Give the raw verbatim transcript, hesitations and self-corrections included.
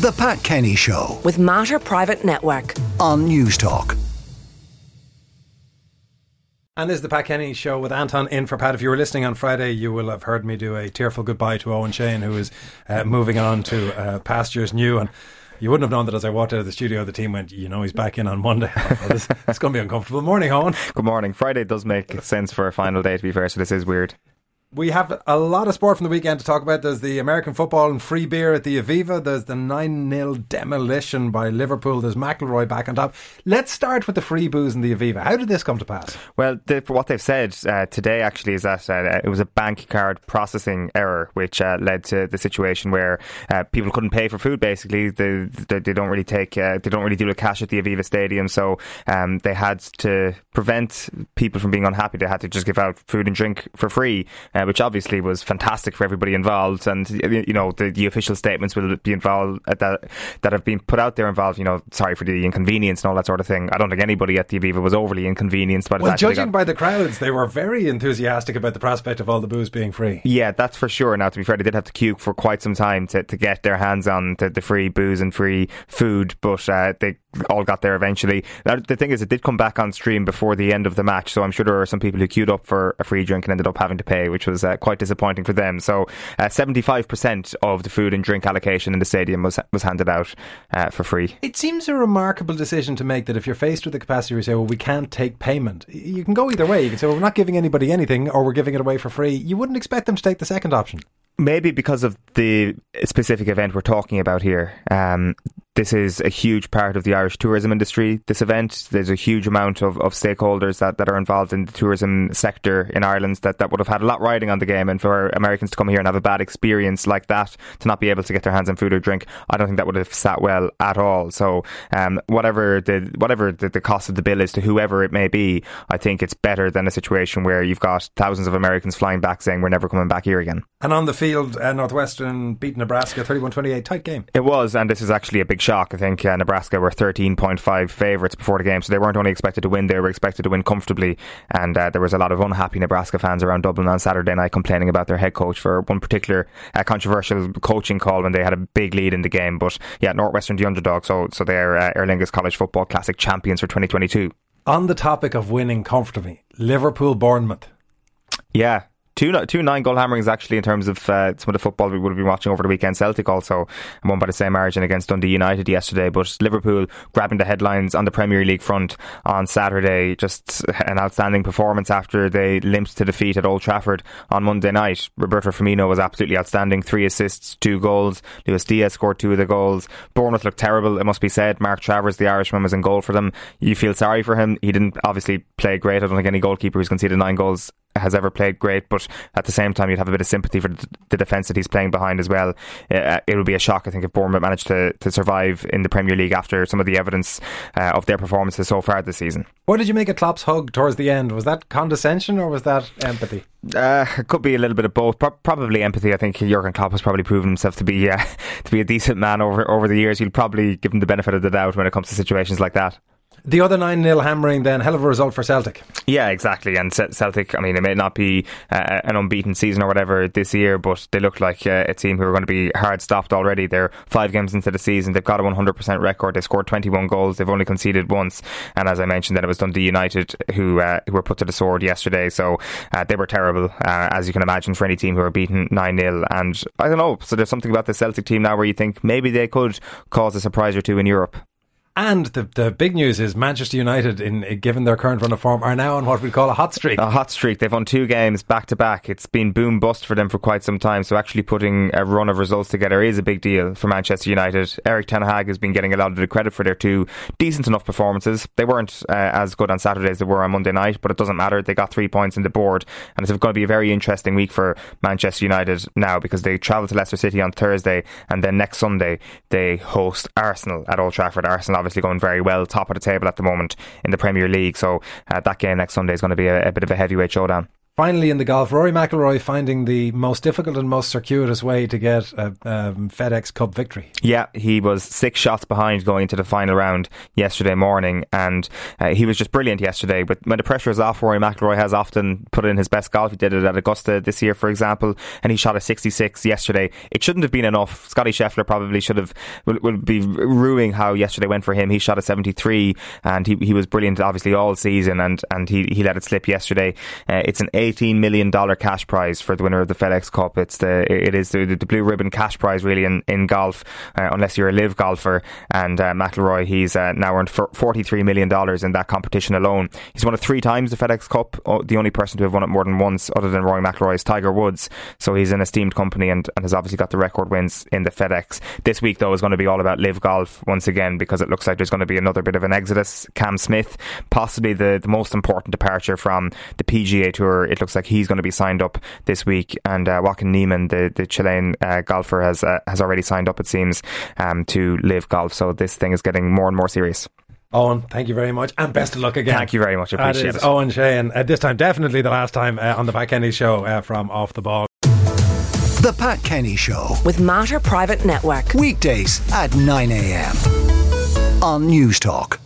The Pat Kenny Show with Mater Private Network on News Talk. And this is the Pat Kenny Show with Anton in for Pat. If you were listening on Friday, you will have heard me do a tearful goodbye to Owen Shane, who is uh, moving on to uh, pastures new. And you wouldn't have known that as I walked out of the studio, the team went, you know, he's back in on Monday. Oh, this, it's going to be uncomfortable. Morning, Owen. Good morning. Friday does make sense for a final day, to be fair, so this is weird. We have a lot of sport from the weekend to talk about. There's the American football and free beer at the Aviva. There's the nine nil demolition by Liverpool. There's McIlroy back on top. Let's start with the free booze in the Aviva. How did this come to pass? Well, the, what they've said uh, today actually is that uh, it was a bank card processing error which uh, led to the situation where uh, people couldn't pay for food. Basically, they, they, they don't really take uh, they don't really deal with cash at the Aviva Stadium, so um, they had to prevent people from being unhappy. They had to just give out food and drink for free. Uh, which obviously was fantastic for everybody involved, and you know the, the official statements will be involved uh, that that have been put out there involved. You know, sorry for the inconvenience and all that sort of thing. I don't think anybody at the Aviva was overly inconvenienced by the well, fact judging got, by the crowds, they were very enthusiastic about the prospect of all the booze being free. Yeah, that's for sure. Now, to be fair, they did have to queue for quite some time to, to get their hands on the, the free booze and free food, but uh, they all got there eventually. Now, the thing is, it did come back on stream before the end of the match, so I'm sure there were some people who queued up for a free drink and ended up having to pay, which was uh, quite disappointing for them. So uh, seventy-five percent of the food and drink allocation in the stadium was was handed out uh, for free. It seems a remarkable decision to make, that if you're faced with a capacity where you say, well, we can't take payment, you can go either way. You can say, well, we're not giving anybody anything, or we're giving it away for free. You wouldn't expect them to take the second option. Maybe because of the specific event we're talking about here. Um, this is a huge part of the Irish tourism industry, this event. There's a huge amount of, of stakeholders that, that are involved in the tourism sector in Ireland that, that would have had a lot riding on the game, and for Americans to come here and have a bad experience like that, to not be able to get their hands on food or drink, I don't think that would have sat well at all. So um, whatever the whatever the, the cost of the bill is to whoever it may be, I think it's better than a situation where you've got thousands of Americans flying back saying we're never coming back here again. And on the field, uh, Northwestern beat Nebraska thirty-one twenty-eight. Tight game. It was, and this is actually a big shock. I think uh, Nebraska were thirteen point five favourites before the game, so they weren't only expected to win, they were expected to win comfortably. And uh, there was a lot of unhappy Nebraska fans around Dublin on Saturday night complaining about their head coach for one particular uh, controversial coaching call when they had a big lead in the game. But yeah, Northwestern the underdog, so so they're uh, Aer Lingus College Football Classic champions for twenty twenty-two. On the topic of winning comfortably, Liverpool Bournemouth. Yeah. Two, two nine goal hammerings actually in terms of uh, some of the football we would have been watching over the weekend. Celtic also won by the same margin against Dundee United yesterday, but Liverpool grabbing the headlines on the Premier League front on Saturday. Just an outstanding performance after they limped to defeat at Old Trafford on Monday night. Roberto Firmino was absolutely outstanding, three assists, two goals. Luis Diaz scored two of the goals. Bournemouth looked terrible, it must be said. Mark Travers, the Irishman, was in goal for them. You feel sorry for him. He didn't obviously play great. I don't think any goalkeeper who's conceded nine goals has ever played great, but at the same time you'd have a bit of sympathy for the defence that he's playing behind as well. Uh, it would be a shock, I think, if Bournemouth managed to, to survive in the Premier League after some of the evidence uh, of their performances so far this season. What did you make of Klopp's hug towards the end? Was that condescension or was that empathy? Uh, it could be a little bit of both. Pro- probably empathy. I think Jurgen Klopp has probably proven himself to be uh, to be a decent man over over the years. You'll probably give him the benefit of the doubt when it comes to situations like that. The other nine nil hammering then, hell of a result for Celtic. Yeah, exactly. And Celtic, I mean, it may not be uh, an unbeaten season or whatever this year, but they look like uh, a team who are going to be hard stopped already. They're five games into the season. They've got a one hundred percent record. They've scored twenty-one goals. They've only conceded once. And as I mentioned, then it was Dundee United who, uh, who were put to the sword yesterday. So uh, they were terrible, uh, as you can imagine, for any team who are beaten nine nil. And I don't know, so there's something about the Celtic team now where you think maybe they could cause a surprise or two in Europe. And the the big news is Manchester United, in, in given their current run of form, are now on what we'd call a hot streak. A hot streak. They've won two games back to back. It's been boom bust for them for quite some time. So actually putting a run of results together is a big deal for Manchester United. Eric Ten Hag has been getting a lot of the credit for their two decent enough performances. They weren't uh, as good on Saturday as they were on Monday night, but it doesn't matter. They got three points in the board, and it's going to be a very interesting week for Manchester United now, because they travel to Leicester City on Thursday, and then next Sunday they host Arsenal at Old Trafford. Arsenal obviously going very well, top of the table at the moment in the Premier League, so uh, that game next Sunday is going to be a, a bit of a heavyweight showdown. Finally, in the golf, Rory McIlroy finding the most difficult and most circuitous way to get a um, FedEx Cup victory. Yeah, he was six shots behind going into the final round yesterday morning, and uh, he was just brilliant yesterday. But when the pressure is off, Rory McIlroy has often put in his best golf. He did it at Augusta this year, for example, and he shot a sixty-six yesterday. It shouldn't have been enough. Scotty Scheffler probably should have, will, will be ruining how yesterday went for him. He shot a seventy-three, and he he was brilliant, obviously, all season, and, and he, he let it slip yesterday. Uh, it's an eighteen million dollars cash prize for the winner of the FedEx Cup. It's the it is the, the blue ribbon cash prize really in, in golf, uh, unless you're a live golfer. And uh, McIlroy, he's uh, now earned forty-three million dollars in that competition alone. He's won it three times, the FedEx Cup. Oh, the only person to have won it more than once other than Rory McIlroy is Tiger Woods. So he's an esteemed company and, and has obviously got the record wins in the FedEx. This week though is going to be all about live golf once again, because it looks like there's going to be another bit of an exodus. Cam Smith, possibly the, the most important departure from the P G A Tour. It looks like he's going to be signed up this week, and uh, Joaquin Niemann, the, the Chilean uh, golfer, has uh, has already signed up, it seems, um, to live golf. So this thing is getting more and more serious. Owen, thank you very much, and best of luck again. Thank you very much, I appreciate it. it. Owen Shane, uh, this time definitely the last time uh, on the Pat Kenny Show uh, from Off the Ball. The Pat Kenny Show with Mater Private Network. Weekdays at nine a.m. on News Talk.